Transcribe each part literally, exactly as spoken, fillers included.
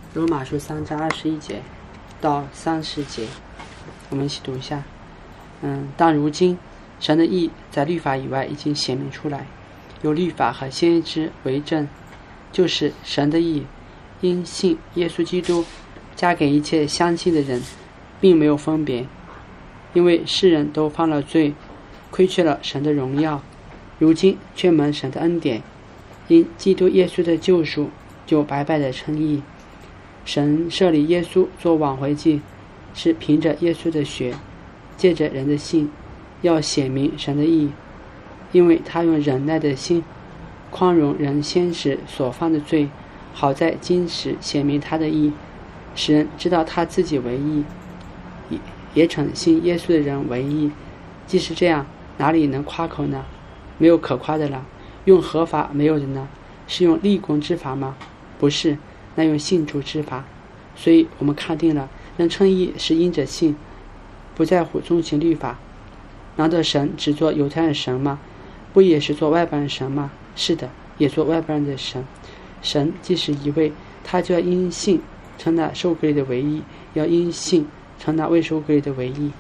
罗马书三章二十一节到三十节，我们一起读一下。嗯，但如今神的义在律法以外已经显明出来，有律法和先知为证，就是神的义因信耶稣基督加给一切相信的人，并没有分别，因为世人都犯了罪，亏缺了神的荣耀，如今却蒙神的恩典，因基督耶稣的救赎，就白白的称义。神设立耶稣做挽回祭，是凭着耶稣的血，借着人的信，要显明神的义，因为他用忍耐的心宽容人先时所犯的罪，好在今时显明他的义，使人知道他自己为义，也也称信耶稣的人为义。既是这样，哪里能夸口呢？没有可夸的了。用合法没有的呢？是用立功之法吗？不是，那用信主之法。所以我们看定了，人称义是因着信，不在乎遵行律法。难道神只做犹太人神吗？不也是做外邦人神吗？是的，也做外邦人的神。神既是一位，他就要因信称那受割礼的为义，要因信称那未受割礼的为义。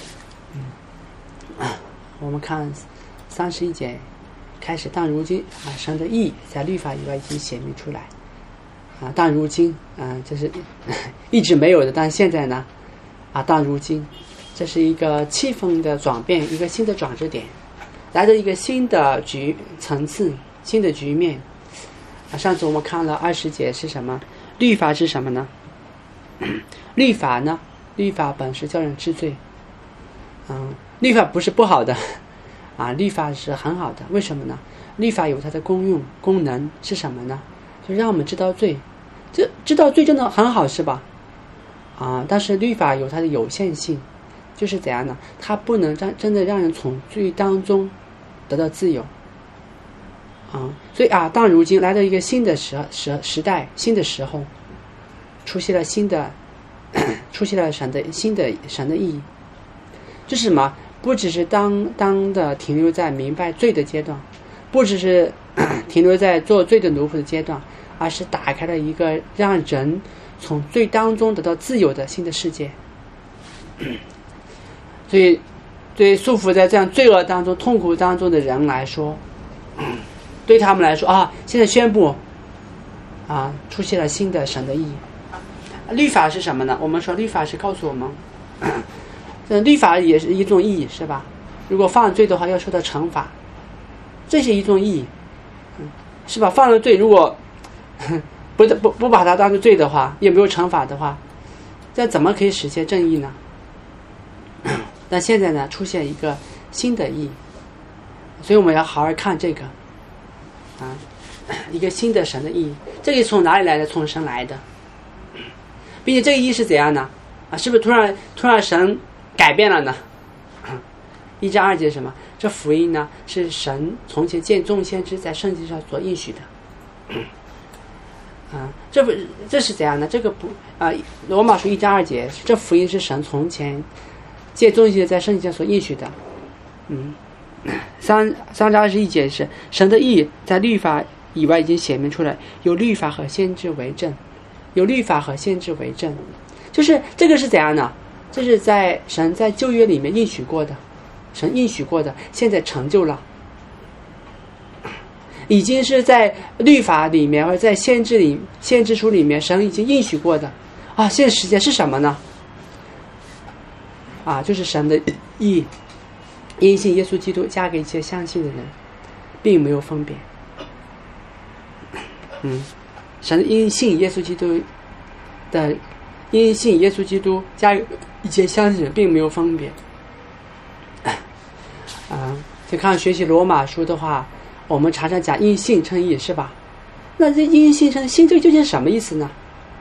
嗯，我们看三十一节开始，但如今啊，神的义在律法以外已经显明出来啊，但如今啊，这是一直没有的，但现在呢啊，但如今这是一个气氛的转变，一个新的转折点，来到一个新的局层次，新的局面啊。上次我们看了二十节是什么？律法是什么呢？律法呢？律法本是叫人知罪。嗯，律法不是不好的啊，律法是很好的。为什么呢？律法有它的功用功能是什么呢？就让我们知道罪，这知道罪真的很好是吧？啊，但是律法有它的有限性，就是怎样呢？它不能让真的让人从罪当中得到自由啊。所以啊，当如今来到一个新的时时时代，新的时候，出现了新的出现了神的新的神的意义。这是什么？不只是当当的停留在明白罪的阶段，不只是停留在做罪的奴仆的阶段，而是打开了一个让人从罪当中得到自由的新的世界。所以对束缚在这样罪恶当中痛苦当中的人来说，对他们来说啊，现在宣布啊，出现了新的神的意义。律法是什么呢？我们说律法是告诉我们律法也是一种义，是吧？如果犯罪的话要受到惩罚，这是一种义，是吧？犯了罪如果不不不把它当作罪的话，也没有惩罚的话，这怎么可以实现正义呢？但现在呢，出现一个新的义，所以我们要好好看这个啊，一个新的神的义。这个从哪里来的？从神来的，并且这个义是怎样呢？啊，是不是突然突然神改变了呢？一章二节什么？这福音呢，是神从前见众先知在圣经上所应许的。啊，这不这是怎样呢？这个不啊，罗马书一章二节，这福音是神从前见众先知在圣经上所应许的。嗯，三三章二十一节是神的义在律法以外已经显明出来，有律法和先知为证，有律法和先知为证，就是这个是怎样呢？这是在神在旧约里面应许过的，神应许过的，现在成就了，已经是在律法里面或者在先知里先知书里面神已经应许过的啊。现在实践是什么呢？啊，就是神的义因信耶稣基督加给一切相信的人，并没有分别。嗯，神因信耶稣基督的因信耶稣基督加一切相信人，并没有分别。啊，就看学习罗马书的话，我们常常讲因信称义，是吧？那这因信称信，这究竟是什么意思呢？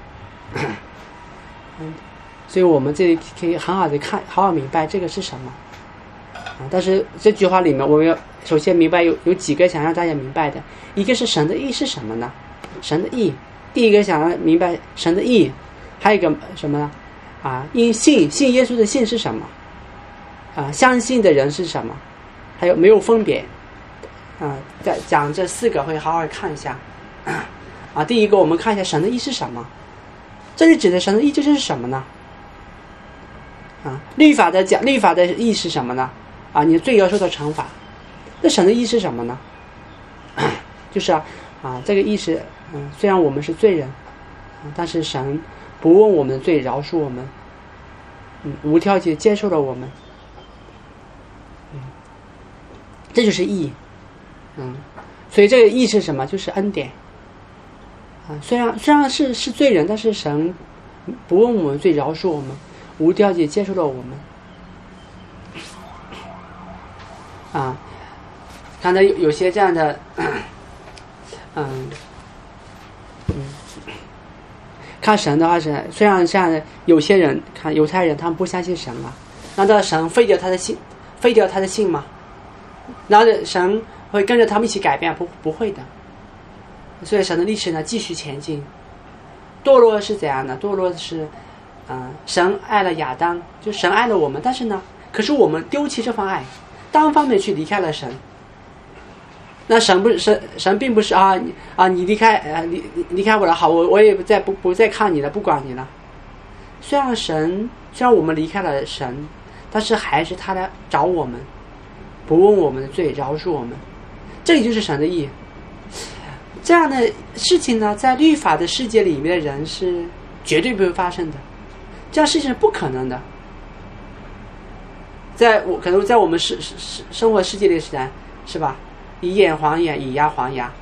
嗯，所以我们这里可以很好的看，好好明白这个是什么。啊，但是这句话里面，我们要首先明白有有几个想让大家明白的，一个是神的义是什么呢？神的义，第一个想让明白神的义。还有一个什么呢？啊，因信信耶稣的信是什么？啊，相信的人是什么？还有没有分别？啊，在讲这四个会好好看一下。啊，第一个我们看一下神的义是什么？ 这里指的神的义究竟是什么呢？啊，律法的讲律法的义是什么呢？啊，你的罪要受到惩罚。那神的义是什么呢？就是啊啊，这个义是嗯，虽然我们是罪人，啊、但是神不问我们的罪，饶恕我们，嗯，无条件接受了我们，嗯，这就是义，嗯，所以这个义是什么？就是恩典。啊，虽然虽然是是罪人，但是神不问我们罪，饶恕我们，无条件接受了我们。啊，看到有有些这样的，嗯嗯，看神的话是，虽然这样有些人看犹太人，他们不相信神嘛，难道神废掉他的信，废掉他的信吗？难道神会跟着他们一起改变？不不会的。所以神的历史呢继续前进。堕落是怎样的？堕落是嗯、呃，神爱了亚当，就神爱了我们，但是呢，可是我们丢弃这份爱，单方面去离开了神。那神不是神，神并不是啊啊，你离开呃离离开我了，好，我我也不再不不再看你了，不管你了。虽然神虽然我们离开了神，但是还是他来找我们，不问我们的罪，饶恕我们。这里就是神的义。这样的事情呢，在律法的世界里面的人是绝对不会发生的，这样事情是不可能的。在我可能在我们生生生活世界里时代，是吧？以眼还眼，以牙还牙。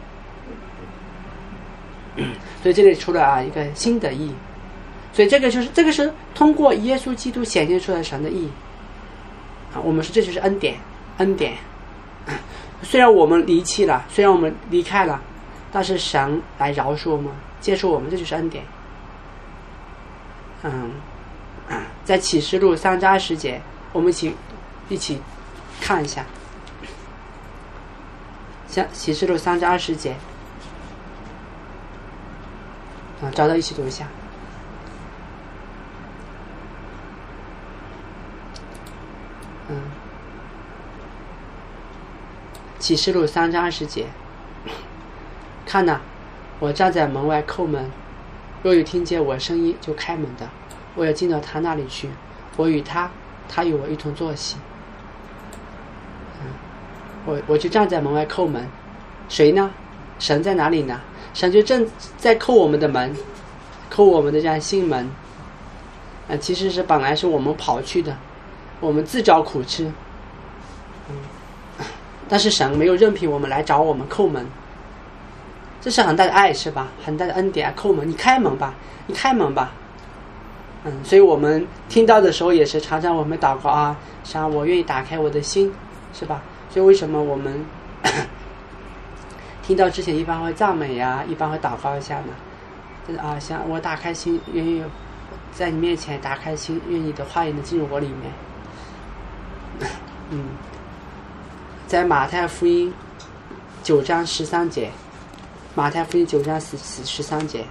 所以这里出了啊一个新的义，所以这个就是这个是通过耶稣基督显现出来神的义啊。我们说这就是恩典，恩典。虽然我们离弃了，虽然我们离开了。但是神来饶恕我们，接受我们，这就是恩典。嗯，在启示录三章二十节，我们一起一起看一下。像启示录三章二十节，啊，找到一起读一下。嗯，启示录三章二十节。看哪，我站在门外叩门，若有听见我声音就开门的，我要进到他那里去，我与他，他与我一同坐席。嗯，我我就站在门外叩门，谁呢？神在哪里呢？神就正在叩我们的门，叩我们的这样心门。啊、呃，其实是本来是我们跑去的，我们自找苦吃。嗯，但是神没有任凭我们来找我们叩门。这是很大的爱，是吧？很大的恩典啊！叩门，你开门吧，你开门吧。嗯，所以我们听到的时候也是常常我们祷告啊，想我愿意打开我的心，是吧？所以为什么我们听到之前一般会赞美呀、啊，一般会祷告一下呢？就是啊，想我打开心，愿意在你面前打开心，愿你的话语能进入我里面。嗯，在马太福音九章十三节。马太福音九章十十三节，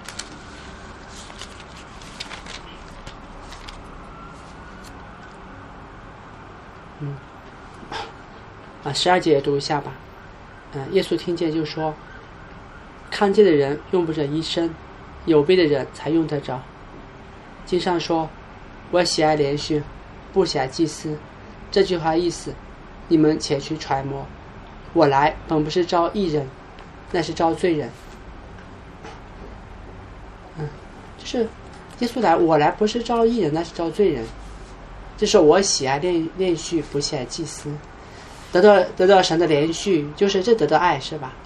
嗯，啊，十二节也读一下吧。嗯、呃，耶稣听见就说：“看见的人用不着医生，有病的人才用得着。”经上说：“我喜爱连续，不喜爱祭司。”这句话意思，你们且去揣摩。我来本不是招义人，那是招罪人。嗯，就是耶稣来，我来不是招义人，那是招罪人。就是我喜爱连连续，不喜爱祭司。得到得到神的连续，就是这得到爱，是吧？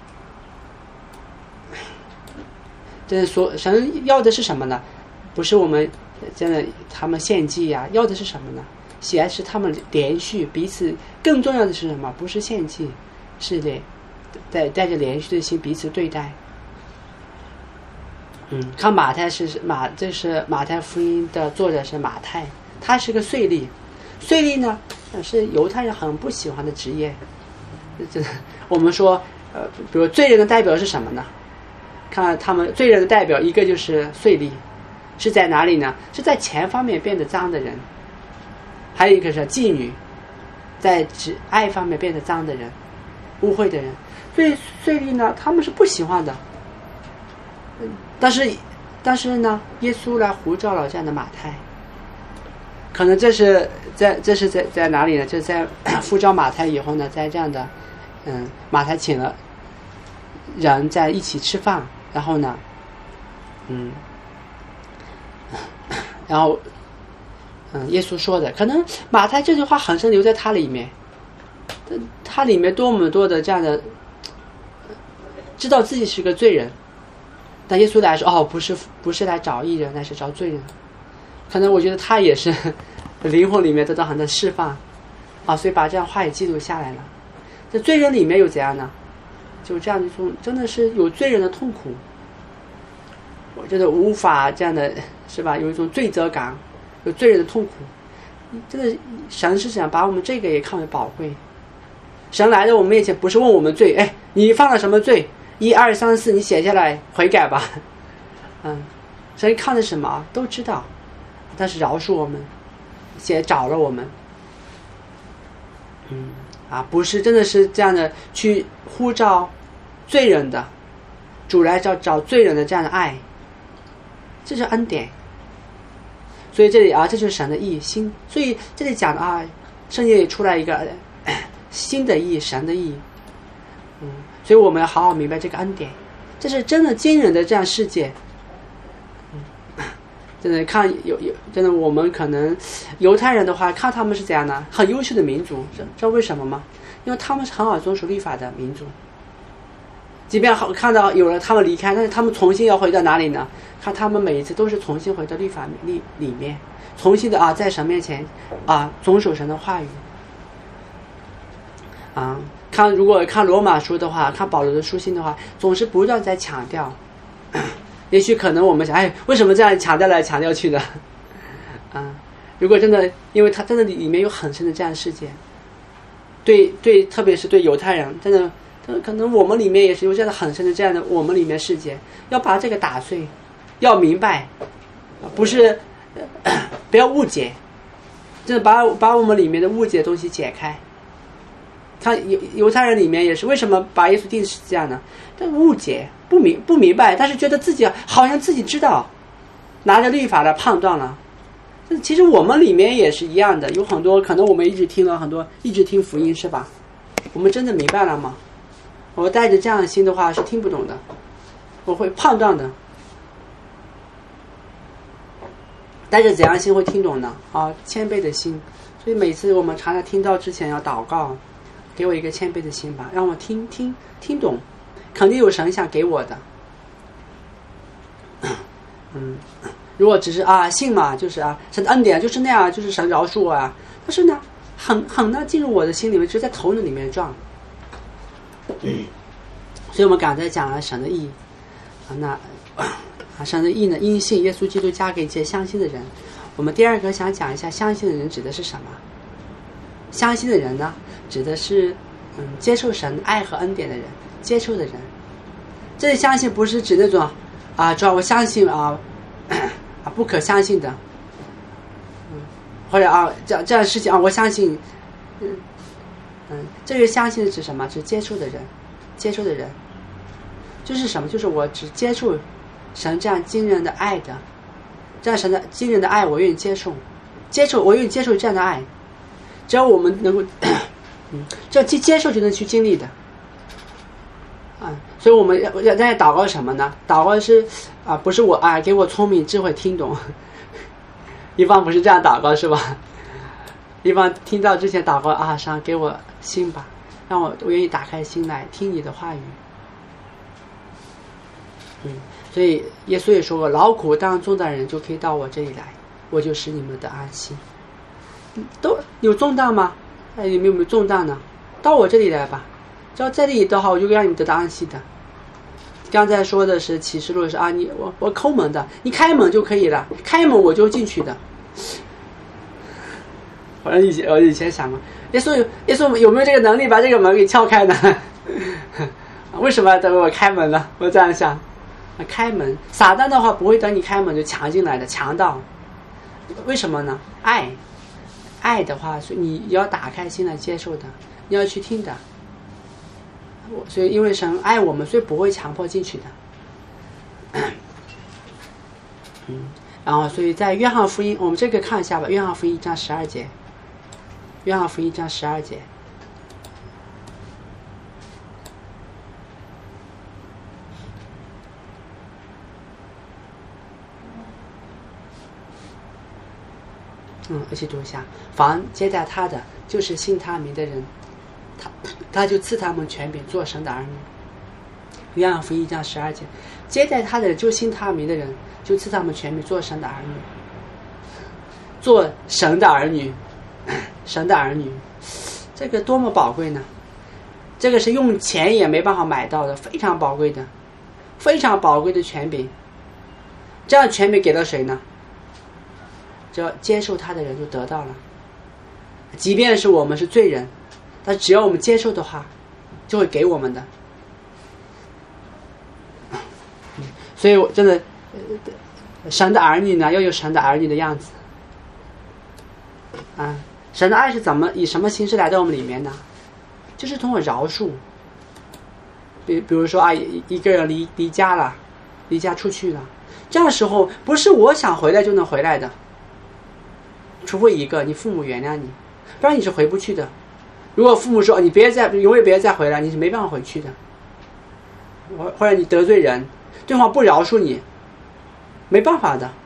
这所神要的是什么呢？不是我们真的他们献祭呀、啊，要的是什么呢？喜爱是他们连续彼此，更重要的是什么？不是献祭，是的，带带着连续的心彼此对待。嗯，看马太是马，这是马太福音的作者是马太，他是个税吏，税吏呢是犹太人很不喜欢的职业。这我们说，呃，比如罪人的代表是什么呢？看他们罪人的代表，一个就是税吏，是在哪里呢？是在钱方面变得脏的人。还有一个是妓女，在只爱方面变得脏的人，污秽的人。所以税吏呢，他们是不喜欢的。但是但是呢，耶稣来呼召了这样的马太。可能这是在这是在在哪里呢？就是在呼召马太以后呢，在这样的嗯，马太请了人在一起吃饭，然后呢，嗯，然后嗯，耶稣说的，可能马太这句话很深留在他里面，他里面多么多的这样的知道自己是个罪人，但耶稣来说，哦，不是不是来找义人，乃是找罪人。可能我觉得他也是灵魂里面得到很多释放啊，所以把这样话也记录下来了。在罪人里面有怎样呢？就这样一种真的是有罪人的痛苦，我觉得无法这样的是吧？有一种罪责感，有罪人的痛苦。真的，神是想把我们这个也看为宝贵。神来到我们面前，不是问我们罪，哎，你犯了什么罪？一二三四，你写下来悔改吧。嗯，神看的什么都知道，但是饶恕我们，也找了我们。嗯，啊，不是真的是这样的去呼召罪人的，主来找找罪人的这样的爱，这是恩典。所以这里啊，这就是神的义心。所以这里讲的啊，圣经里出来一个新的义，神的义。嗯，所以我们要好好明白这个恩典，这是真的惊人的这样世界。嗯，真的看有有真的我们可能犹太人的话，看他们是怎样的，很优秀的民族，知道为什么吗？因为他们是很好遵守律法的民族。即便好看到有人他们离开，但是他们重新要回到哪里呢？看他们每一次都是重新回到律法里里面，重新的啊，在神面前啊遵守神的话语。啊，看如果看罗马书的话，看保罗的书信的话，总是不断在强调。也许可能我们想，哎，为什么这样强调来强调去呢？啊，如果真的，因为他真的里面有很深的这样的世界，对对，特别是对犹太人，真的。可能我们里面也是有这样的很深的这样的我们里面世界，要把这个打碎，要明白，不是不要误解，真的把把我们里面的误解的东西解开。看犹犹太人里面也是，为什么把耶稣定是这样呢？但误解不明不明白，但是觉得自己好像自己知道，拿着律法来判断了。其实我们里面也是一样的，有很多可能我们一直听了很多，一直听福音是吧？我们真的明白了吗？我带着这样的心的话是听不懂的，我会判断的。带着怎样的心会听懂呢？啊，谦卑的心。所以每次我们常常听到之前要祷告，给我一个谦卑的心吧，让我听听听懂，肯定有神想给我的。嗯，如果只是啊信嘛，就是啊神的恩典就是那样，就是神饶恕我啊，但是呢，很很难进入我的心里面，只在头脑里面转。嗯，所以我们刚才讲了神的义啊，那啊神的义呢，因信耶稣基督加给一些相信的人。我们第二个想讲一下，相信的人指的是什么？相信的人呢，指的是嗯接受神爱和恩典的人，接受的人。这里相信不是指那种啊，主要我相信啊啊不可相信的，嗯，或者啊这这样的事情啊，我相信，嗯。嗯，这个相信是指什么？指接触的人，接触的人，就是什么？就是我只接触神这样惊人的爱的，这样神的惊人的爱，我愿意接受，接受，我愿意接受这样的爱。只要我们能够，嗯，这接接受就能去经历的，啊、嗯，所以我们要要在祷告什么呢？祷告是啊，不是我啊，给我聪明智慧听懂，一般不是这样祷告是吧？一般听到之前祷告啊，神给我心吧，让我我愿意打开心来听你的话语。嗯，所以耶稣也说过，劳苦当重担的人就可以到我这里来，我就使你们的安息。都有重担吗？哎，你们有没有重担呢？到我这里来吧，只要在这里的话，我就让你们得到安息的。刚才说的是启示录是啊，你我我抠门的，你开门就可以了，开门我就进去的。我以前我以前想过，耶稣耶稣有没有这个能力把这个门给撬开呢？为什么要等我开门呢？我这样想，开门，撒旦的话不会等你开门就抢进来的，强盗。为什么呢？爱，爱的话，所以你要打开心来接受的，你要去听的。所以因为神爱我们，所以不会强迫进去的。 嗯，然后所以在约翰福音，我们这个看一下吧，约翰福音一章十二节，约翰福音一章十二节。嗯，一起读一下。凡接待他的，就是信他名的人，他他就赐他们权柄做神的儿女。约翰福音一章十二节，接待他的人，就信他名的人，就赐他们权柄做神的儿女。做神的儿女，神的儿女，这个多么宝贵呢？这个是用钱也没办法买到的，非常宝贵的，非常宝贵的权柄。这样权柄给了谁呢？只要接受他的人就得到了，即便是我们是罪人，但只要我们接受的话，就会给我们的。所以我真的，神的儿女呢，要有神的儿女的样子啊。神的爱是怎么以什么形式来到我们里面呢？就是通过饶恕。比比如说啊，一个人离离家了，离家出去了，这样的时候不是我想回来就能回来的。除非一个你父母原谅你，不然你是回不去的。如果父母说你别再永远别再回来，你是没办法回去的。或者你得罪人，对方不饶恕你，没办法的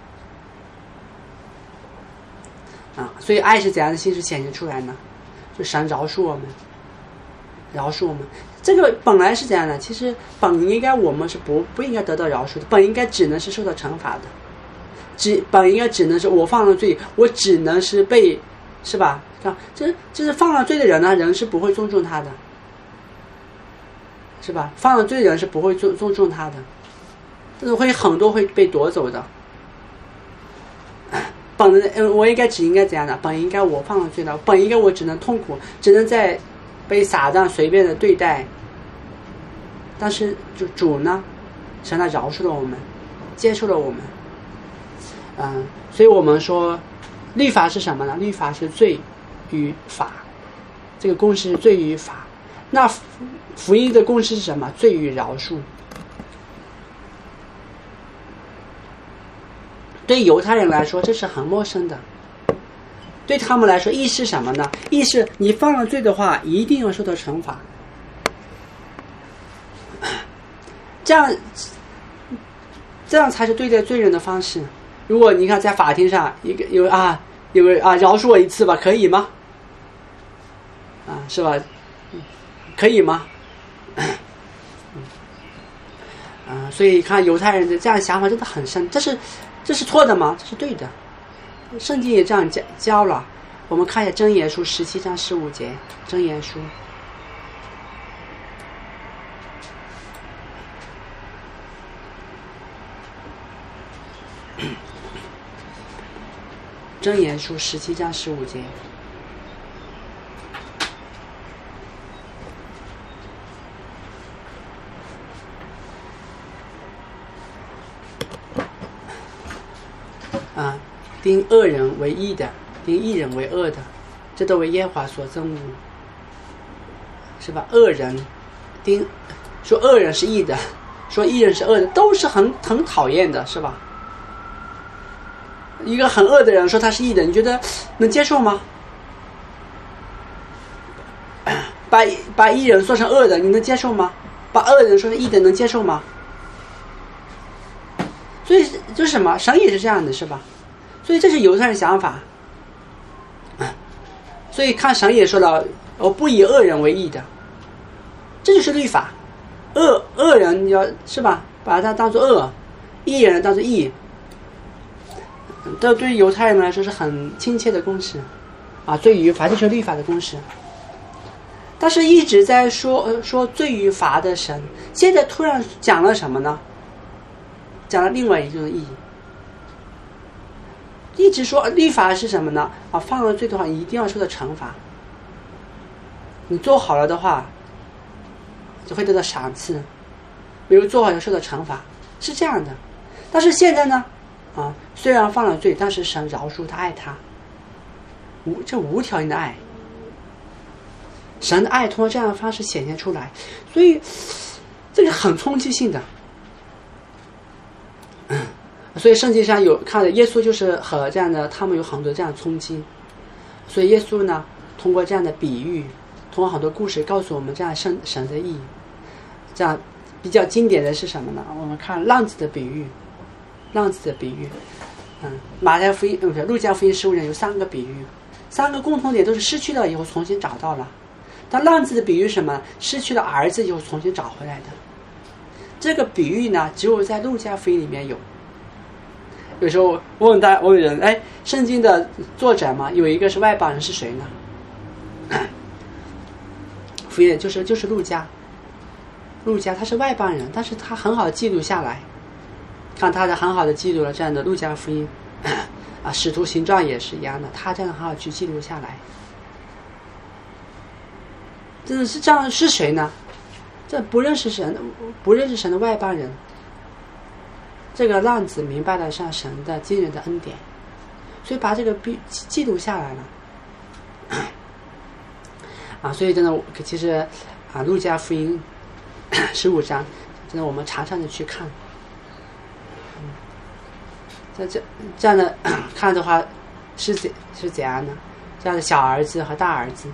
啊。所以爱是怎样的形式显现出来呢？就神饶恕我们，饶恕我们。这个本来是怎样的？其实本应该我们是不不应该得到饶恕的，本应该只能是受到惩罚的。只本应该只能是我犯了罪，我只能是被，是吧？这就是犯了罪的人呢，人是不会尊重他的，是吧？犯了罪的人是不会尊尊重他的，但是会很多会被夺走的。本嗯，我应该只应该怎样的？本应该我犯了罪了，本应该我只能痛苦，只能在被撒旦随便的对待。但是主主呢，神来饶恕了我们，接受了我们。嗯，所以我们说，律法是什么呢？律法是罪与法，这个公式是罪与法。那福音的公式是什么？罪与饶恕。对犹太人来说，这是很陌生的。对他们来说，义是什么呢？义是你犯了罪的话，一定要受到惩罚。这样，这样才是对待罪人的方式。如果你看在法庭上，一个有啊，有个啊，饶恕我一次吧，可以吗？啊，是吧？可以吗？啊，所以看犹太人的这样的想法真的很深，这是这是错的吗？这是对的。圣经也这样教教了。我们看一下箴言书十七章十五节，箴言书。箴言书十七章十五节。啊，定恶人为义的，定义人为恶的，这都为耶和华所憎恶，是吧？恶人，定说恶人是义的，说义人是恶的，都是很很讨厌的，是吧？一个很恶的人说他是义的，你觉得能接受吗？把把义人说成恶的，你能接受吗？把恶人说成义的，能接受吗？所以就是什么，神也是这样的，是吧？所以这是犹太人想法。所以看神也说了，我不以恶人为义的，这就是律法。恶恶人你要是吧，把他当作恶，义人当作义。这对于犹太人来说是很亲切的公式啊，罪与罚就是律法的公式。但是一直在说呃说罪与罚的神，现在突然讲了什么呢？讲了另外一种意义。一直说律法是什么呢？啊，犯了罪的话一定要受到惩罚。你做好了的话，就会得到赏赐；没有做好就受到惩罚，是这样的。但是现在呢？啊，虽然犯了罪，但是神饶恕他，爱他，无这无条件的爱，神的爱通过这样的方式显现出来，所以这个很冲击性的。 所以圣经上有看的耶稣就是和这样的，他们有很多这样的冲击。所以耶稣呢，通过这样的比喻，通过很多故事告诉我们这样神神的意义。这样比较经典的是什么呢？我们看浪子的比喻，浪子的比喻，嗯，马太福音不是路加福音十五章有三个比喻，三个共同点都是失去了以后重新找到了。但浪子的比喻是什么？失去了儿子以后重新找回来的。这个比喻呢，只有在路加福音里面有。有时候我问大家，我问人，哎，圣经的作者嘛，有一个是外邦人，是谁呢？福音就是就是路加，路加他是外邦人，但是他很好的记录下来，看他的很好的记录了这样的路加福音，啊，使徒行传也是一样的，他这样很好去记录下来。真的是这样，是谁呢？这不认识神，不认识神的外邦人。这个浪子明白了上神的惊人的恩典，所以把这个记录下来了。啊，所以真的，其实啊，路加福音十五章，真的我们常常的去看。嗯，在这这样的看的话，是怎是怎样的？这样的小儿子和大儿子，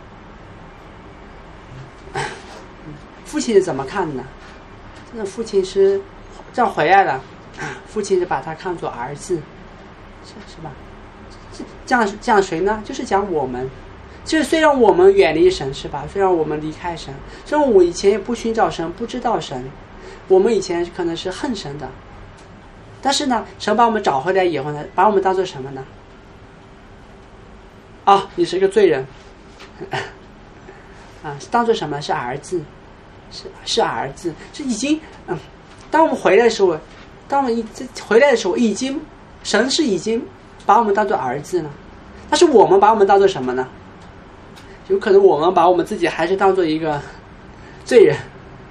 父亲是怎么看的呢？真的，父亲是这样回来了。父亲是把他看作儿子，是是吧？这样这样谁呢？就是讲我们，就是虽然我们远离神，是吧？虽然我们离开神，虽然我以前也不寻找神，不知道神，我们以前可能是恨神的，但是呢，神把我们找回来以后呢，把我们当做什么呢？啊，你是一个罪人，啊，当做什么？是儿子，是是儿子，是已经嗯，当我们回来的时候。当我们回来的时候，已经神是已经把我们当作儿子了，但是我们把我们当作什么呢？有可能我们把我们自己还是当作一个罪人。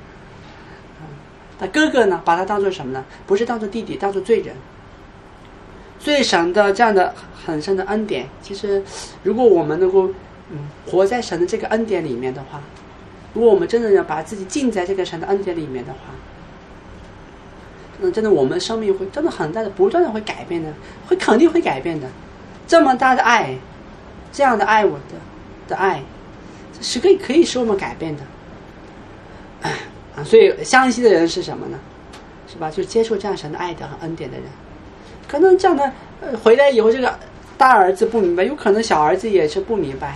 那哥哥呢，把他当作什么呢？不是当作弟弟，当作罪人。所以神的这样的很深的恩典，其实如果我们能够嗯活在神的这个恩典里面的话，如果我们真的要把自己浸在这个神的恩典里面的话，嗯，真的，我们生命会真的很大的、不断的会改变的，会肯定会改变的。这么大的爱，这样的爱我的的爱，是可以可以使我们改变的。啊，所以相信的人是什么呢？是吧？就接受这样神的爱的和恩典的人。可能这样的、呃、回来以后，这个大儿子不明白，有可能小儿子也是不明白。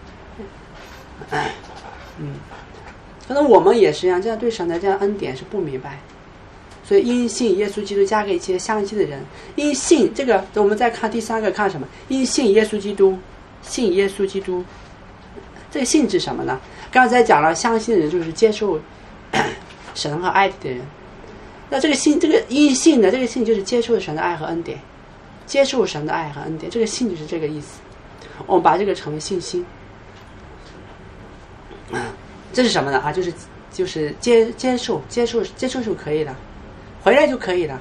嗯，可能我们也是一样，这样对神的这样恩典是不明白。所以因信耶稣基督加给一些相信的人，因信这个我们再看第三个，看什么？因信耶稣基督，信耶稣基督，这个信指什么呢？刚才讲了，相信的人就是接受神和爱的人。那这个信，这个因信的这个信就是接受神的爱和恩典，接受神的爱和恩典，这个信就是这个意思。我们把这个称为信心。这是什么呢？啊，就是就是接接受接受接受就可以了。回来就可以了。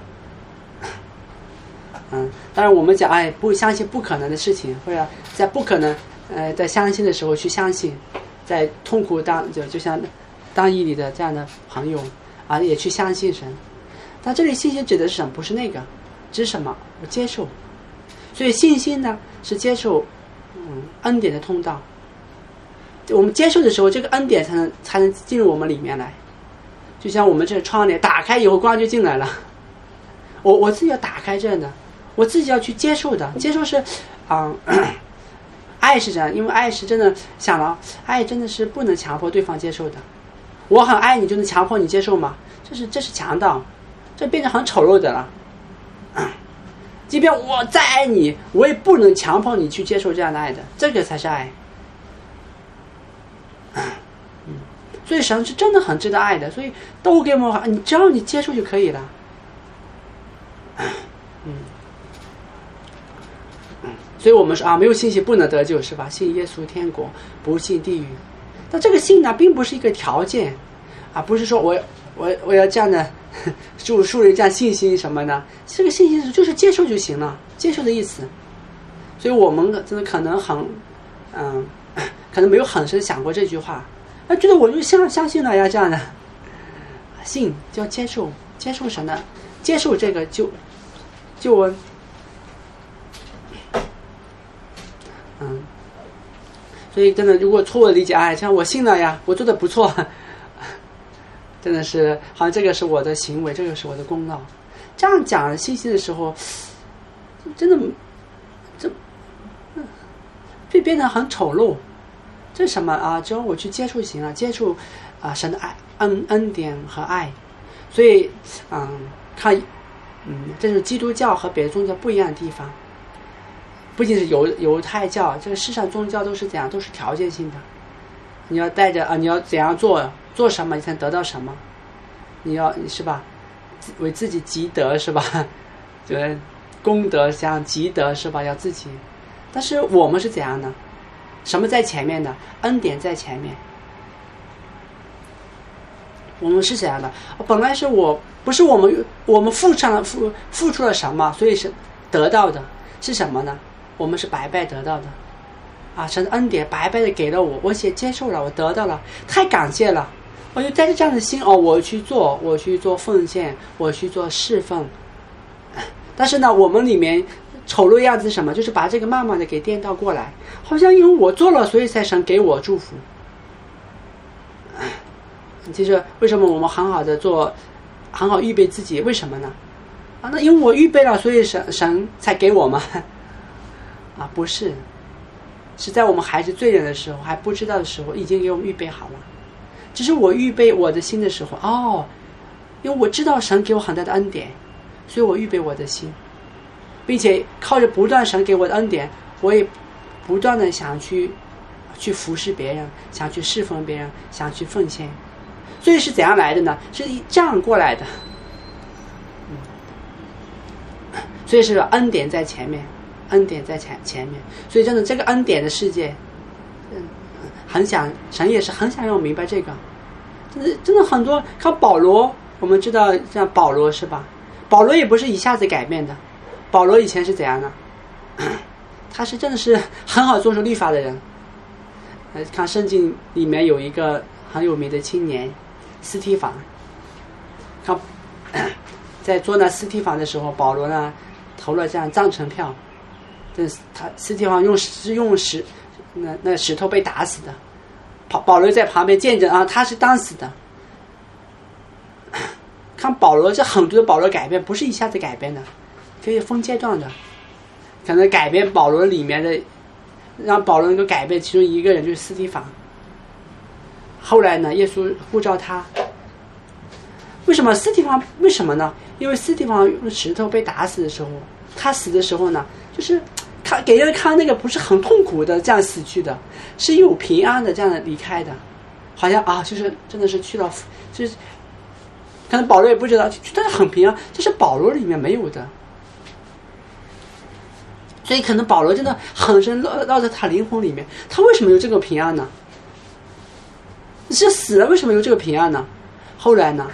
嗯，当然我们讲，哎，不相信不可能的事情，或者在不可能，呃，在相信的时候去相信，在痛苦当就就像当义里的这样的朋友啊，也去相信神。但这里信心指的是什么？不是那个，指什么？我接受。所以信心呢，是接受嗯恩典的通道。我们接受的时候，这个恩典才能才能进入我们里面来。就像我们这窗帘打开以后，光就进来了。我我自己要打开这的，我自己要去接受的。接受是，啊、嗯，爱是这样，因为爱是真的想了，爱真的是不能强迫对方接受的。我很爱你，就能强迫你接受吗？这是这是强盗，这变成很丑陋的了。嗯，即便我再爱你，我也不能强迫你去接受这样的爱的，这个才是爱。嗯，所以神是真的很值得爱的，所以都给我们，你只要你接受就可以了。嗯，嗯，所以我们说啊，没有信心不能得救，是吧？信耶稣天国，不信地狱。但这个信呢，并不是一个条件啊，不是说我我我要这样的树树立这样信心什么的，这个信心就是接受就行了，接受的意思。所以我们真的可能很嗯。可能没有很深想过这句话，他觉得我就相相信了呀，这样的信就要接受，接受神的，接受这个就救恩。嗯，所以真的，如果错误的理解，哎，像我信了呀，我做的不错，真的是好像这个是我的行为，这个是我的功劳。这样讲信息的时候，真的这会变得很丑陋。这是什么啊？只要我去接触行了，接触啊神的爱、恩恩典和爱。所以，嗯，看，嗯，这是基督教和别的宗教不一样的地方。不仅是犹犹太教，这个世上宗教都是这样，都是条件性的。你要带着啊，你要怎样做，做什么你才能得到什么？你要是吧，为自己积德是吧？就是功德像积德是吧？要自己。但是我们是怎样呢？什么在前面的？恩典在前面。我们是怎样的？本来是我不是我们我们付上了付付出了什么，所以是得到的是什么呢？我们是白白得到的，啊，神的恩典白白的给了我，我也接受了，我得到了，太感谢了，我就带着这样的心哦，我去做，我去做奉献，我去做侍奉。但是呢，我们里面丑陋样子是什么？就是把这个慢慢的给颠倒过来，好像因为我做了，所以才神给我祝福。其实为什么我们很好的做，很好预备自己？为什么呢？啊，那因为我预备了，所以神神才给我吗？啊，不是，是在我们还是罪人的时候，还不知道的时候，已经给我们预备好了。只是我预备我的心的时候，哦，因为我知道神给我很大的恩典，所以我预备我的心，并且靠着不断神给我的恩典，我也不断的想去去服侍别人，想去侍奉别人，想去奉献。所以是怎样来的呢？是这样过来的。嗯，所以是恩典在前面，恩典在前前面。所以真的这个恩典的世界，嗯，很想神也是很想让我明白这个。真的真的很多，看保罗，我们知道像保罗是吧？保罗也不是一下子改变的。保罗以前是怎样呢？他是真的是很好遵守律法的人。呃，看圣经里面有一个很有名的青年斯提反，看在做那斯提反的时候，保罗呢投了这样赞成票，这他斯提反用是用石那那石头被打死的，保保罗在旁边见证啊，他是当死的。看保罗这很多的保罗改变不是一下子改变的，可以分阶段的，可能改变保罗里面的，让保罗能够改变其中一个人就是斯提反。后来呢，耶稣呼召他。为什么斯提反？为什么呢？因为斯提反用石头被打死的时候，他死的时候呢，就是他给人看那个不是很痛苦的这样死去的，是有平安的这样的离开的，好像啊，就是真的是去到，就是可能保罗也不知道，但是很平安，这是保罗里面没有的。所以可能保罗真的很深烙烙在他灵魂里面，他为什么有这个平安呢？是死了为什么有这个平安呢？后来呢，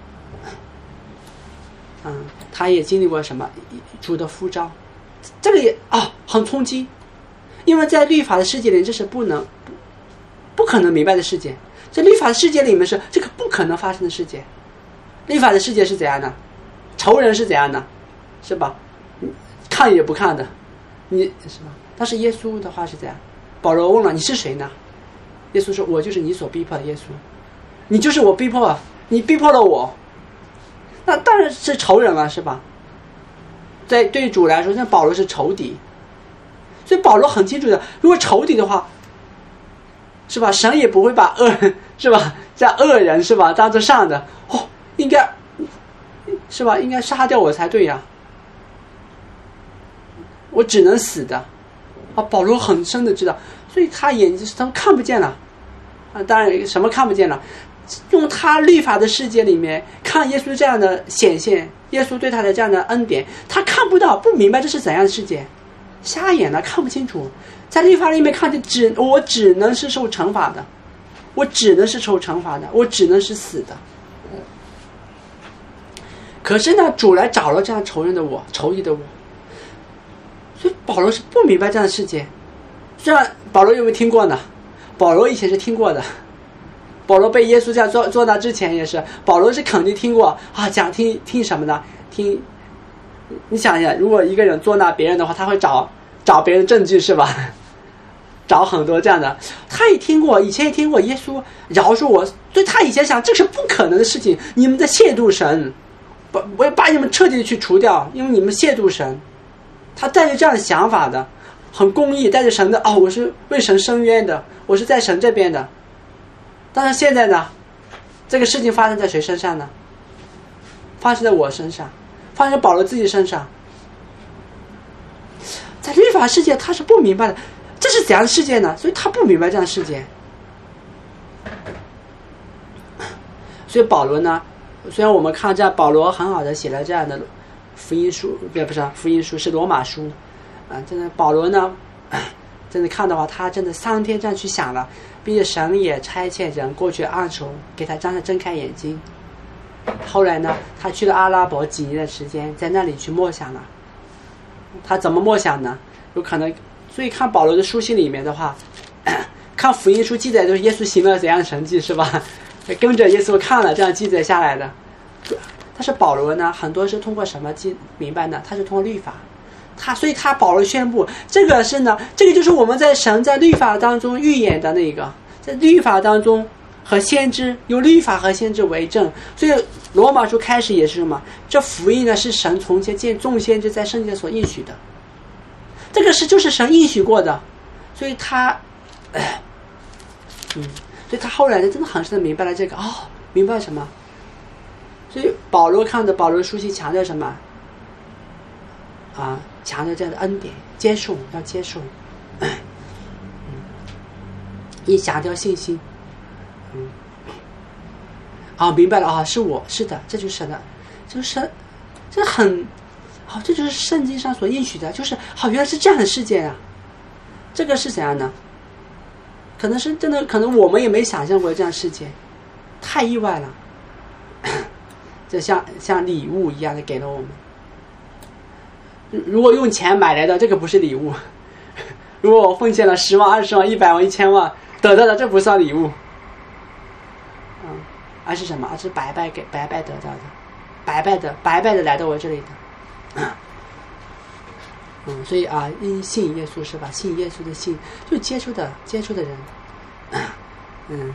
嗯，他也经历过什么主的呼召，这个也啊很冲击，因为在律法的世界里这是不能不不可能明白的世界，在律法的世界里面是这个不可能发生的世界。律法的世界是怎样的？仇人是怎样的？是吧？看也不看的，你是吧？但是耶稣的话是这样，保罗问了你是谁呢？耶稣说我就是你所逼迫的耶稣，你就是我逼迫，你逼迫了我，那当然是仇人了，是吧？在对主来说，像保罗是仇敌，所以保罗很清楚的，如果仇敌的话，是吧？神也不会把恶人，是吧？这样恶人是吧当作善的，哦，应该是吧？应该杀掉我才对呀，我只能死的啊！保罗很深的知道，所以他眼睛他看不见了啊！当然什么看不见了？用他律法的世界里面看耶稣这样的显现，耶稣对他的这样的恩典，他看不到，不明白这是怎样的世界，瞎眼了，看不清楚。在律法里面看见，只我只能是受惩罚的，我只能是受惩罚的，我只能是死的。可是呢，主来找了这样仇人的我，仇敌的我。所以保罗是不明白这样的世界。虽然保罗有没有听过呢？保罗以前是听过的。保罗被耶稣这样做做到之前也是，保罗是肯定听过啊，讲听听什么呢？听你想一下，如果一个人捉拿别人的话，他会找找别人证据是吧？找很多这样的。他也听过，以前也听过耶稣饶恕我，所以他以前想这是不可能的事情，你们在亵渎神，把我要把你们彻底的去除掉，因为你们亵渎神。他带着这样的想法的，很公义，带着神的哦，我是为神伸冤的，我是在神这边的。但是现在呢，这个事情发生在谁身上呢？发生在我身上，发生在保罗自己身上。在律法世界他是不明白的，这是怎样的世界呢？所以他不明白这样的世界。所以保罗呢，虽然我们看这样，保罗很好的写了这样的福音书，不不是福音书，是罗马书啊。真的保罗呢，真的看的话，他真的三天这样去想了，并且神也差遣人过去按手给他张睁开眼睛。后来呢，他去了阿拉伯几年的时间，在那里去默想了。他怎么默想呢？有可能，所以看保罗的书信里面的话，看福音书记载都是耶稣行了怎样的神迹，是吧？跟着耶稣看了，这样记载下来的。但是保罗呢，很多是通过什么记明白呢？他是通过律法。他所以他保罗宣布，这个是呢，这个就是我们在神在律法当中预演的那个，在律法当中和先知，有律法和先知为证。所以罗马书开始也是什么？这福音呢是神从前见众先知在圣经所应许的，这个是就是神应许过的。所以他，嗯，所以他后来呢真的很深的明白了这个哦，明白了什么？所以保罗看的保罗书信强调什么？啊，强调这样的恩典，接受要接受，嗯，也强调信心，嗯，啊，明白了啊，是我是的，这就是神的，就是神，这很，好、哦，这就是圣经上所应许的，就是好、哦，原来是这样的世界啊，这个是怎样呢？可能是真的，可能我们也没想象过这样的世界，太意外了，就像像礼物一样的给了我们。如果用钱买来的，这个不是礼物；如果我奉献了十万、二十万、一百万、一千万得到的，这不算礼物。嗯，而是什么？而是白白给、白白得到的，白白的、白白的来到我这里的。嗯，所以啊，因信耶稣是吧？信耶稣的信，就接触的接触的人，嗯，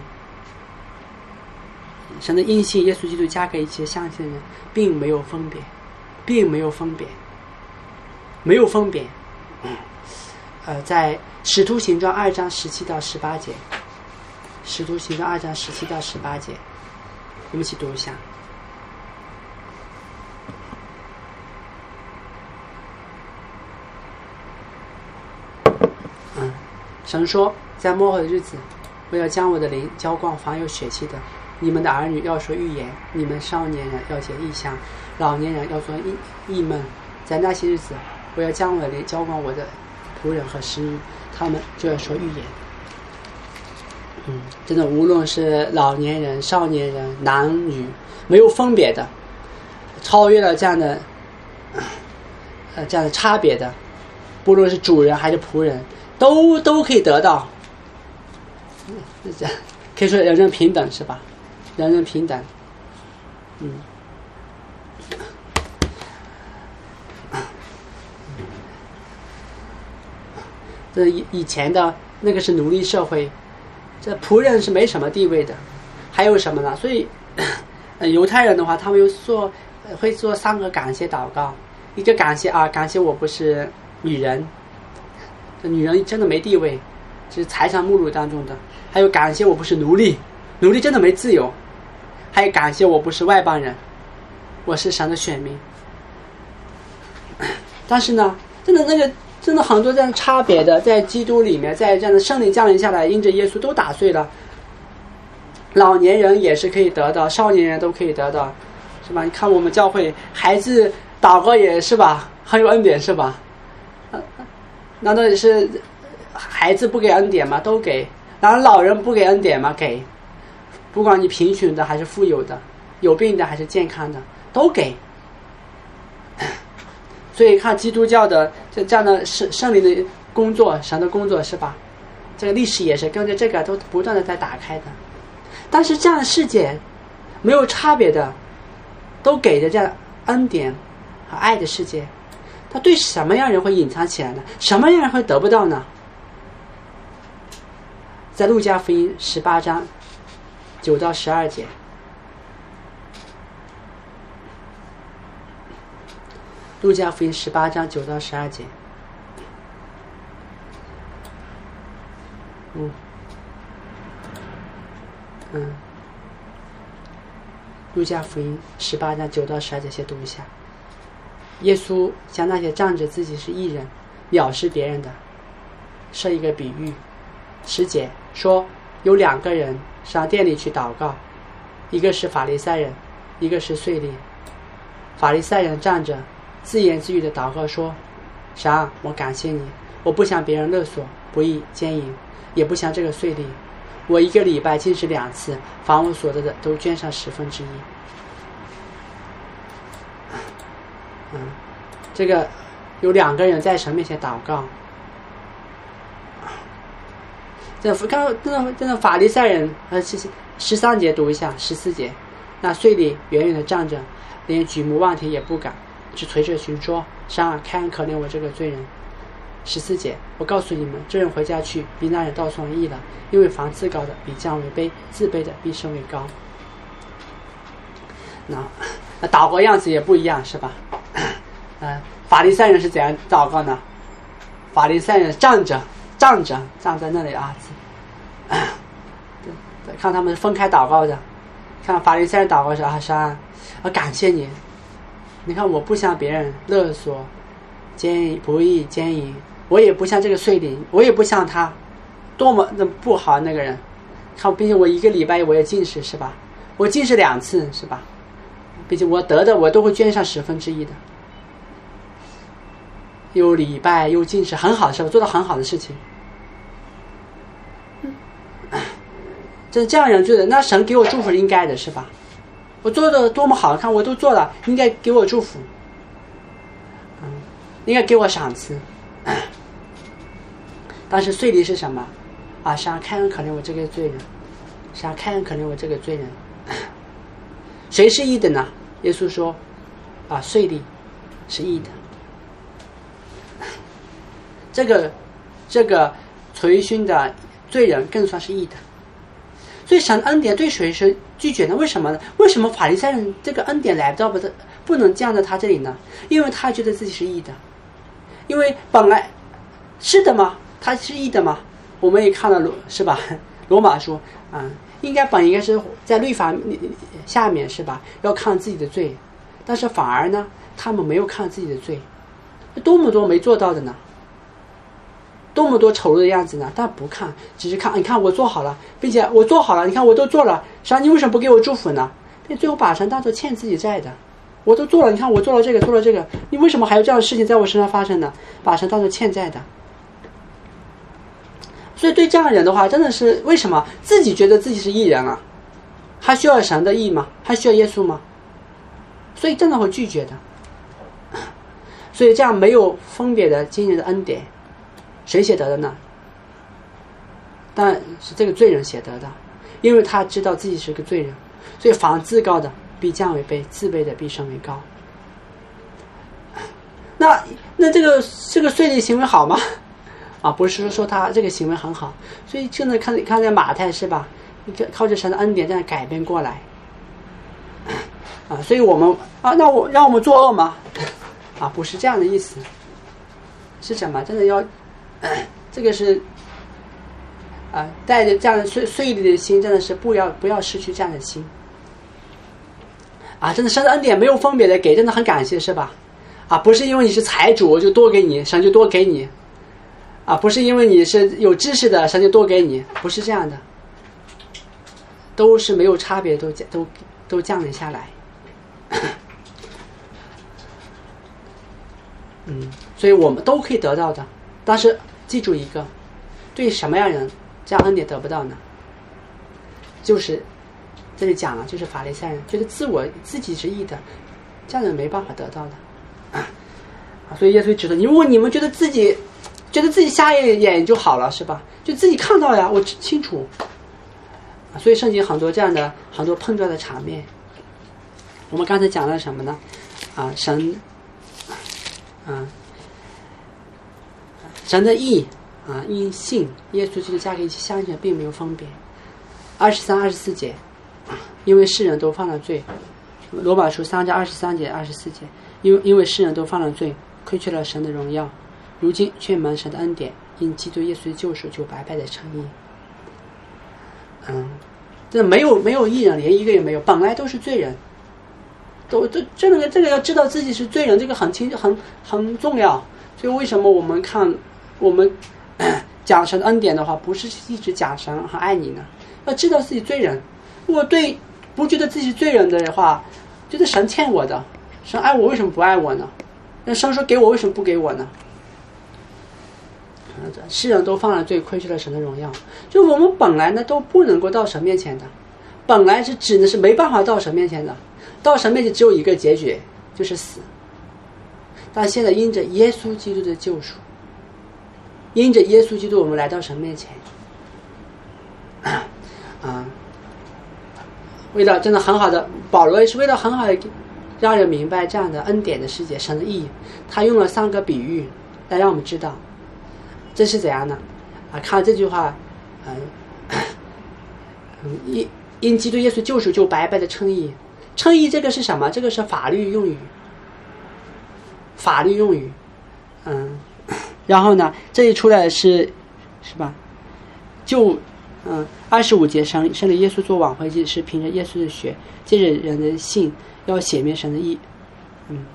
神的因信耶稣基督加给一切相信的人，并没有分别，并没有分别。没有分别，呃，在使徒行传二章十七到十八节，使徒行传二章十七到十八节，我们一起读一下。嗯，神说，在末后的日子，我要将我的灵浇灌凡有血气的，你们的儿女要说预言，你们少年人要解异象，老年人要做异异梦，在那些日子。我要将我的灵浇灌我的仆人和使女，他们就要说预言。嗯，真的，无论是老年人、少年人、男女，没有分别的，超越了这样的，呃，这样的差别的，不论是主人还是仆人，都都可以得到。可以说人人平等是吧？人人平等。嗯。这以以前的那个是奴隶社会，这仆人是没什么地位的。还有什么呢？所以，呃，犹太人的话，他们有做会做三个感谢祷告。一个感谢啊，感谢我不是女人，这女人真的没地位，就是财产目录当中的。还有感谢我不是奴隶，奴隶真的没自由。还有感谢我不是外邦人，我是神的选民。但是呢，真的那个。真的很多这样差别的，在基督里面，在这样的圣灵降临下来，因着耶稣都打碎了。老年人也是可以得到，少年人都可以得到，是吧？你看我们教会孩子祷告也是吧，很有恩典是吧？难道是孩子不给恩典吗？都给。难道老人不给恩典吗？给。不管你贫穷的还是富有的，有病的还是健康的，都给。所以看基督教的这这样的圣圣灵的工作，神的工作是吧？这个历史也是跟着这个都不断的在打开的。但是这样的世界没有差别的，都给着这样恩典， 和爱的世界，他对什么样人会隐藏起来呢？什么样人会得不到呢？在路加福音十八章九到十二节，路加福音十八章九到十二节，嗯嗯，路加福音十八章九到十二节，先读一下。耶稣向那些仗着自己是义人、藐视别人的，设一个比喻。十节说，有两个人上殿里去祷告，一个是法利赛人，一个是税吏。法利赛人站着，自言自语的祷告说：神啊，我感谢你，我不向别人勒索、不义、奸淫，也不像这个税吏。我一个礼拜进食两次，凡我所得的都捐上十分之一。嗯，这个有两个人在神面前祷告。这刚刚真的真的法利赛人，呃，十三节读一下，十四节，那税吏远远的站着，连举目望天也不敢，只垂着胸说：神啊，开恩可怜我这个罪人。十四节，我告诉你们，这人回家去，比那人倒算义了，因为凡自高的必降为卑，自卑的必升为高。那那祷告样子也不一样，是吧？呃，法利赛人是怎样祷告呢？法利赛人站着，站着，站在那里啊，看他们分开祷告的。看法利赛人祷告是啊，神啊，我感谢你。你看，我不向别人勒索、奸淫、不义、奸淫，我也不像这个税吏，我也不像他，多么的不好那个人。看，并且我一个礼拜我也进食，是吧？我进食两次，是吧？并且我得的我都会捐上十分之一的。又礼拜又进食，很好，是吧？做到很好的事情。这这样人做的，那神给我祝福是应该的，是吧？我做的多么好，看我都做了，应该给我祝福，嗯，应该给我赏赐。但是税吏是什么？啊，神啊，开恩可怜我这个罪人，神啊，开恩可怜我这个罪人。谁是义的呢？耶稣说，啊，税吏是义的。这个这个垂勋的罪人更算是义的。所以神恩典对谁是拒绝呢？为什么呢？为什么法利赛人这个恩典来到不不能降在他这里呢？因为他觉得自己是义的，因为本来是的嘛，他是义的嘛。我们也看到是吧？罗马书啊、嗯，应该本应该是在律法下面是吧？要看自己的罪，但是反而呢，他们没有看自己的罪，多么多没做到的呢？多么多丑陋的样子呢？但不看，只是看，你看我做好了，并且我做好了，你看我都做了，神你为什么不给我祝福呢？并最后把神当作欠自己债的，我都做了，你看我做了这个，做了这个，你为什么还有这样的事情在我身上发生呢？把神当作欠债的。所以对这样的人的话，真的是为什么自己觉得自己是义人啊？还需要神的义吗？还需要耶稣吗？所以真的会拒绝的。所以这样没有分别的今日的恩典。谁写得的呢？当然是这个罪人写得的，因为他知道自己是个罪人，所以凡自高的必降为卑，自卑的必升为高。那那这个这个税吏行为好吗？啊，不是说他这个行为很好，所以现在看看在马太是吧？靠着神的恩典这样改变过来啊，所以我们啊，那我让我们作恶吗？啊，不是这样的意思，是什么？真的要。这个是啊，带着这样的税税吏的心，真的是不要不要失去这样的心啊！真的神的恩典没有分别的给，真的很感谢，是吧？啊，不是因为你是财主就多给你，神就多给你啊；不是因为你是有知识的，神就多给你，不是这样的，都是没有差别，都都都降临下来。嗯，所以我们都可以得到的。但是记住一个，对什么样人这样恩典得不到呢？就是这里讲了，就是法利赛人觉得自我自己是义的，这样人没办法得到的啊。所以耶稣指的，如果你们觉得自己觉得自己瞎眼眼就好了，是吧？就自己看到呀，我清楚。所以圣经很多这样的很多碰撞的场面。我们刚才讲了什么呢？啊，神啊，神的义啊，因信耶稣基督加给一切相信的并没有分别。二十三、二十四节，因为世人都犯了罪。罗马书三章二十三节、二十四节，因为因为世人都犯了罪，亏缺了神的荣耀，如今却蒙神的恩典，因基督耶稣的救赎，就白白的称义。嗯，这没有没有义人，连一个也没有，本来都是罪人，都都这个这个要知道自己是罪人，这个很清很很重要。所以为什么我们看我们讲神恩典的话，不是一直讲神很爱你呢？要知道自己罪人。如果对不觉得自己是罪人的话，觉得神欠我的，神爱我为什么不爱我呢？那神说给我为什么不给我呢？世人都犯了罪，亏缺了神的荣耀。就我们本来呢都不能够到神面前的，本来是指的是没办法到神面前的，到神面前只有一个结局，就是死。但现在因着耶稣基督的救赎，因着耶稣基督，我们来到神面前啊，为了真的很好的，保罗也是为了很好的让人明白这样的恩典的世界，神的意义，他用了三个比喻来让我们知道这是怎样呢？啊，看这句话，嗯、呃，因因基督耶稣救赎，就白白的称义。称义这个是什么？这个是法律用语，法律用语，嗯，然后呢，这一出来是，是吧？就，嗯，二十五节生生了耶稣做挽回祭，是凭着耶稣的血，借着人的信，要显明神的义，嗯。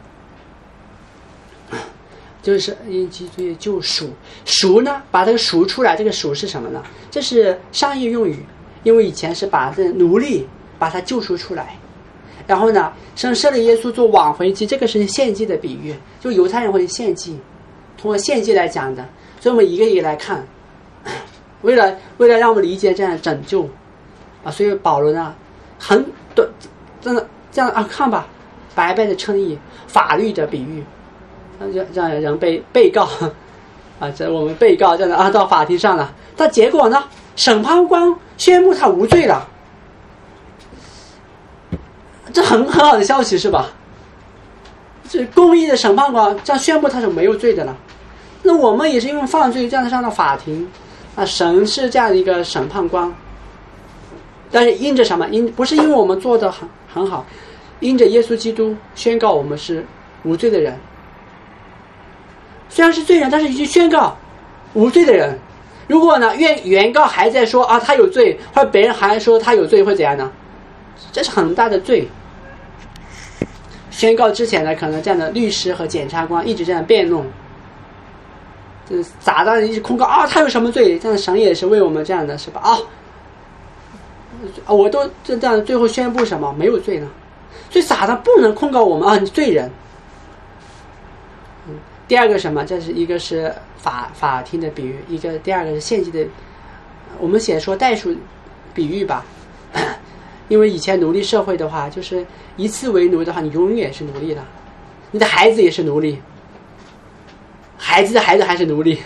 就是因基督的救赎，赎呢，把这个赎出来，这个赎是什么呢？这是商业用语，因为以前是把这奴隶把他救赎出来，然后呢，生设立耶稣做挽回祭，这个是献祭的比喻，就犹太人会献祭，通过献祭来讲的，所以我们一个一个来看，为了为了让我们理解这样拯救啊，所以保罗呢，很短，真的这样啊，看吧，白白的称义，法律的比喻。让让人被被告啊，这我们被告这样的啊，到法庭上了，但结果呢，审判官宣布他无罪了，这很很好的消息是吧？这公义的审判官这样宣布他是没有罪的了。那我们也是因为犯罪这样上到法庭啊，神是这样的一个审判官，但是因着什么？因不是因为我们做的很很好，因着耶稣基督宣告我们是无罪的人。虽然是罪人，但是已经宣告无罪的人。如果呢，原原告还在说啊他有罪，或者别人还说他有罪，会怎样呢？这是很大的罪。宣告之前呢，可能这样的律师和检察官一直这样辩论，就是咋的一直控告啊他有什么罪？这样神也是为我们这样的是吧？啊，我都这样最后宣布什么没有罪呢？所以咋的不能控告我们啊？你罪人。第二个什么？这是一个是法法庭的比喻，一个第二个是献祭的，我们写说代数比喻吧。因为以前奴隶社会的话，就是一次为奴的话，你永远是奴隶的，你的孩子也是奴隶，孩子的孩子还是奴隶。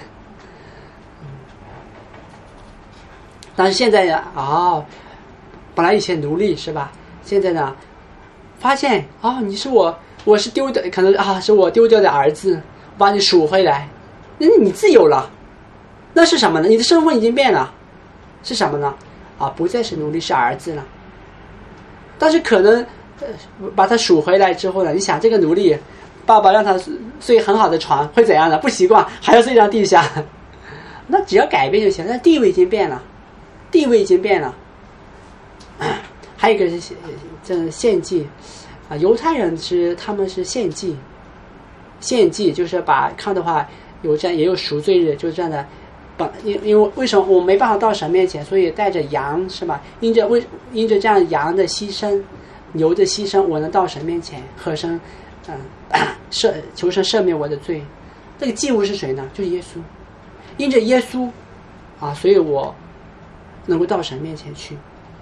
但是现在呢，哦，本来以前奴隶是吧？现在呢，发现哦，你是我，我是丢的，可能啊是我丢掉的儿子。把你赎回来，那你自由了，那是什么呢？你的身份已经变了，是什么呢？啊，不再是奴隶，是儿子了。但是可能、呃、把他赎回来之后呢，你想这个奴隶，爸爸让他睡很好的床，会怎样呢？不习惯，还要睡上地下。那只要改变就行，那地位已经变了，地位已经变了。还有一个是这献祭啊，犹太人是他们是献祭。献祭就是把看的话有这样也有赎罪日，就是这样的，本因因为为什么我没办法到神面前，所以带着羊是吧？因着为因着这样羊的牺牲，牛的牺牲，我能到神面前和神，嗯、呃，赦求神赦免我的罪。这个祭物是谁呢？就是耶稣。因着耶稣啊，所以我能够到神面前去。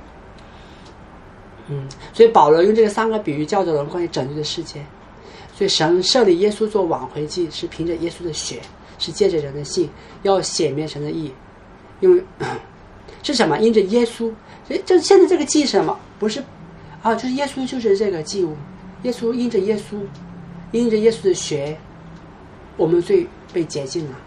嗯，所以保罗用这个三个比喻教导人关于拯救的世界。所以神设立耶稣做挽回祭，是凭着耶稣的血，是借着人的信，要显明神的义。因为是什么？因着耶稣，所以这现在这个祭是什么？不是啊，就是耶稣就是这个祭物。耶稣因着耶稣，因着耶稣的血我们罪被洁净了。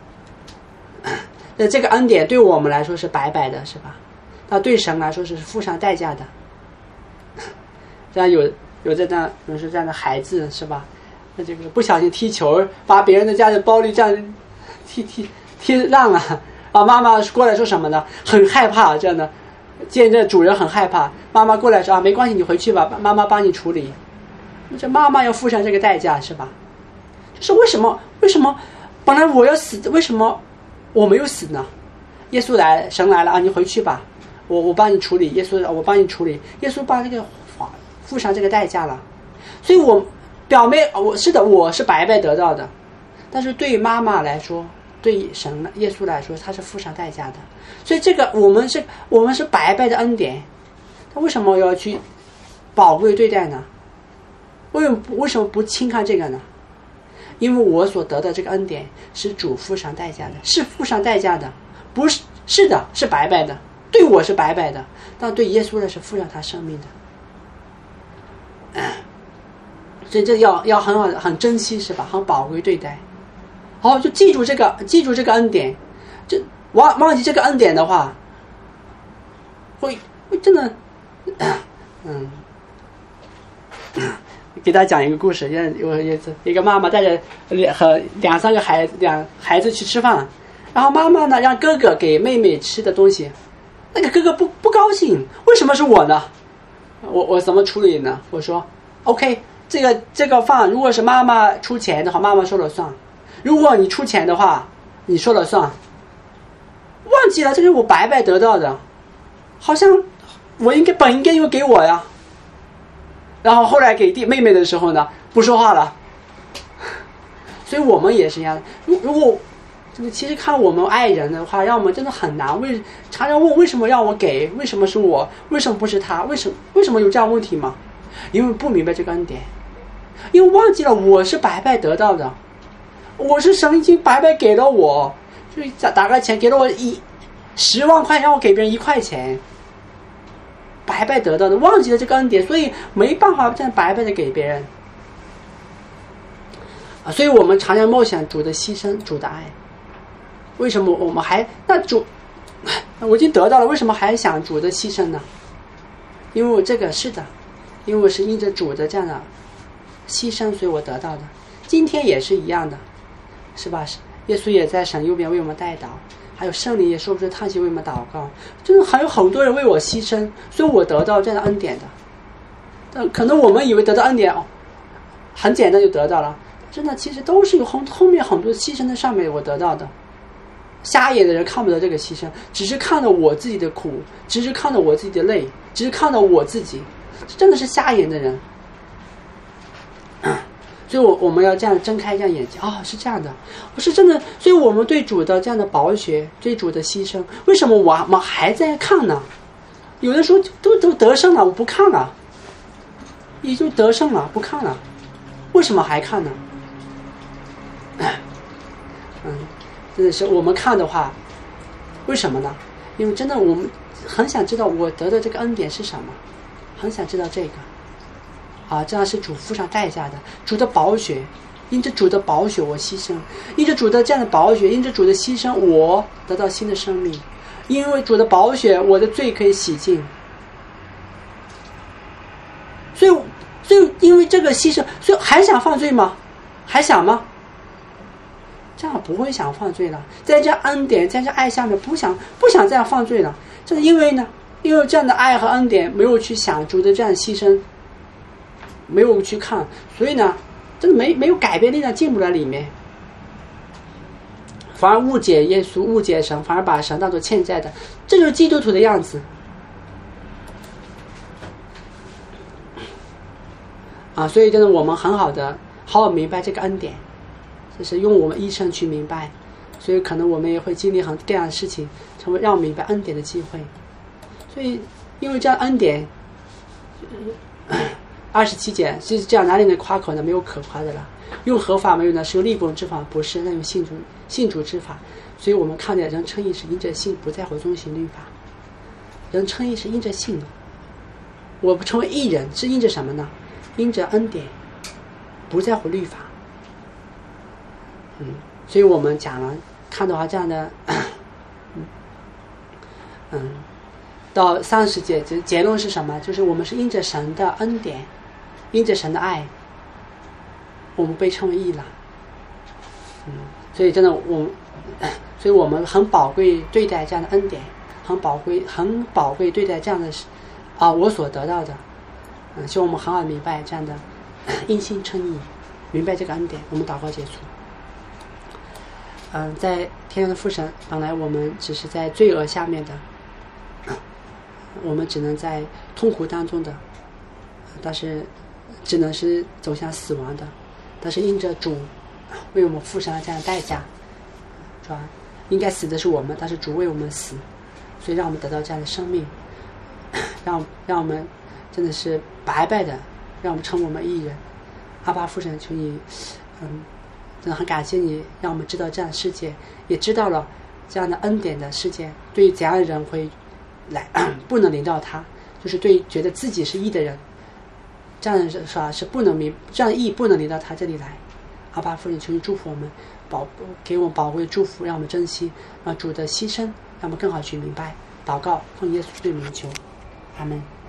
那这个恩典对我们来说是白白的，是吧？那对神来说是付上代价的。这样有有这样有是这样的孩子，是吧？那这个不小心踢球，把别人的家的包里这样踢踢踢烂了啊！妈妈过来说什么呢？很害怕，这样的，见这主人很害怕，妈妈过来说啊，没关系，你回去吧，妈妈帮你处理。这妈妈要付上这个代价，是吧？就是为什么？为什么本来我要死，为什么我没有死呢？耶稣来，神来了啊！你回去吧，我我帮你处理。耶稣，我帮你处理。耶稣把这个付上这个代价了，所以我表面我是的，我是白白得到的，但是对于妈妈来说，对于神耶稣来说，他是付上代价的。所以这个我们是我们是白白的恩典，他为什么要去宝贵对待呢？为为什么不轻看这个呢？因为我所得的这个恩典是主付上代价的，是付上代价的，不是是的，是白白的，对我是白白的，但对耶稣的是付上他生命的。所以这要要很好很珍惜，是吧？很宝贵对待。好，就记住这个，记住这个恩典。就忘忘记这个恩典的话，会会真的，嗯。给大家讲一个故事，有一次一个妈妈带着和两三个孩子两孩子去吃饭，然后妈妈呢让哥哥给妹妹吃的东西，那个哥哥不不高兴，为什么是我呢？我我怎么处理呢？我说 OK， 这个这个饭如果是妈妈出钱的话，妈妈说了算；如果你出钱的话，你说了算。忘记了，这是我白白得到的，好像我应该本应该又给我呀。然后后来给弟妹妹的时候呢，不说话了。所以我们也是一样的。如如果其实看我们爱人的话，让我们真的很难。为常常问为什么让我给，为什么是我，为什么不是他，为什么为什么有这样问题吗？因为不明白这个恩典，因为忘记了我是白白得到的，我是神已经白白给了我，所以打个钱给了我一十万块，让我给别人一块钱。白白得到的，忘记了这个恩典，所以没办法这样白白的给别人啊。所以我们常常默想主的牺牲，主的爱。为什么我们还那主我已经得到了，为什么还想主的牺牲呢？因为我这个是的，因为我是因着主的这样的牺牲，所以我得到的。今天也是一样的，是吧？耶稣也在神右边为我们代祷，还有圣灵也说不出叹息为我们祷告，真的还有很多人为我牺牲，所以我得到这样的恩典的。但可能我们以为得到恩典哦，很简单就得到了，真的其实都是有后后面很多牺牲在上面我得到的。瞎眼的人看不到这个牺牲，只是看到我自己的苦，只是看到我自己的累，只是看到我自己，真的是瞎眼的人。所以我我们要这样睁开这样眼睛啊、哦，是这样的，我是真的。所以我们对主的这样的宝血，对主的牺牲，为什么我们还在看呢？有人说都都得胜了，我不看了，也就得胜了，不看了，为什么还看呢？嗯，真的是我们看的话，为什么呢？因为真的我们很想知道我得的这个恩典是什么，很想知道这个。啊，这样是主付上代价的，主的宝血，因着主的宝血我牺牲，因着主的这样的宝血，因着主的牺牲我得到新的生命，因为主的宝血我的罪可以洗净。所以所以因为这个牺牲，所以还想犯罪吗？还想吗？这样不会想犯罪了，在这恩典在这爱下面不想不想这样犯罪了，这是因为呢，因为这样的爱和恩典没有去想主的这样牺牲，没有去看，所以呢，真的没没有改变力量进不来里面，反而误解耶稣，误解神，反而把神当作欠债的，这就是基督徒的样子。啊，所以真的我们很好的好好明白这个恩典，就是用我们一生去明白，所以可能我们也会经历很这样的事情，成为让我明白恩典的机会。所以因为这样恩典。二十七节是这样，哪里能夸口呢？没有可夸的了。用合法没有呢？是用立功之法，不是那用信主信主之法。所以我们看见人称义是因着信，不在乎遵行律法。人称义是因着信，我不成为义人是因着什么呢？因着恩典，不在乎律法。 嗯，所以我们讲了看的话这样的，嗯嗯，到三十节结结论是什么？就是我们是因着神的恩典，因着神的爱，我们被称为义了。嗯，所以真的我，所以我们很宝贵对待这样的恩典，很宝贵很宝贵对待这样的啊我所得到的。嗯，希望我们很好明白这样的因信称义，明白这个恩典，我们祷告结束。嗯，在天上的父神，本来我们只是在罪恶下面的，我们只能在痛苦当中的，但是只能是走向死亡的。但是因着主为我们付上了这样的代价，是吧？应该死的是我们，但是主为我们死，所以让我们得到这样的生命，让让我们真的是白白的，让我们称我们义人。阿爸父神，求你，嗯，真的很感谢你，让我们知道这样的世界，也知道了这样的恩典的世界，对于怎样的人会来不能临到他，就是对觉得自己是义的人，这样的人是吧？是不能明这样的义不能临到他这里来。阿爸父神，求你祝福我们，宝给我们宝贵祝福，让我们珍惜啊主的牺牲，让我们更好去明白。祷告，奉耶稣的名求，阿门。